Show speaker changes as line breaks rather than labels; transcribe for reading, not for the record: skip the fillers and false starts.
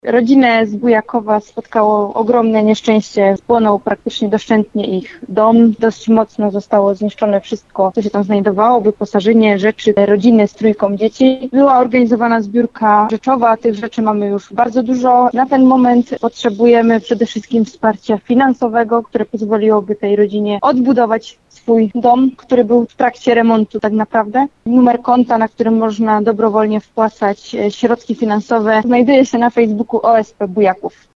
Rodzinę z Bujakowa spotkało ogromne nieszczęście. Spłonął praktycznie doszczętnie ich dom. Dość mocno zostało zniszczone wszystko, co się tam znajdowało, wyposażenie, rzeczy rodziny z 3 dzieci. Była organizowana zbiórka rzeczowa. Tych rzeczy mamy już bardzo dużo. Na ten moment potrzebujemy przede wszystkim wsparcia finansowego, które pozwoliłoby tej rodzinie odbudować swój dom, który był w trakcie remontu tak naprawdę. Numer konta, na którym można dobrowolnie wpłacać środki finansowe, znajduje się na Facebooku OSP Bujaków.